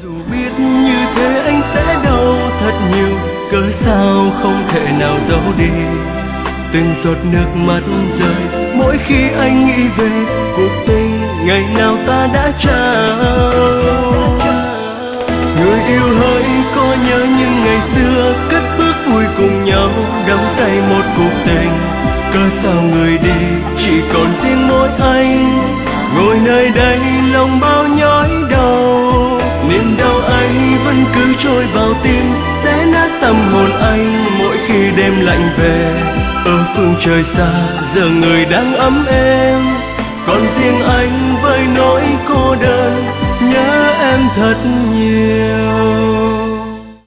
Dù biết như thế anh sẽ đau thật nhiều, cớ sao không thể nào giấu đi từng giọt nước mắt rơi mỗi khi anh nghĩ về cuộc tình ngày nào ta đã trao. Người yêu hỡi có nhớ những ngày xưa cất bước vui cùng nhau đắm say một cuộc tình, cớ sao người đi chỉ còn riêng mỗi anh ngồi nơi đây lòng bao nhói đau. Niềm đau ấy vẫn cứ trôi vào tim xé nát tâm hồn anh mỗi khi đêm lạnh về. Ở phương trời xa giờ người đang ấm êm, còn riêng anh với nỗi cô đơn nhớ em thật nhiều.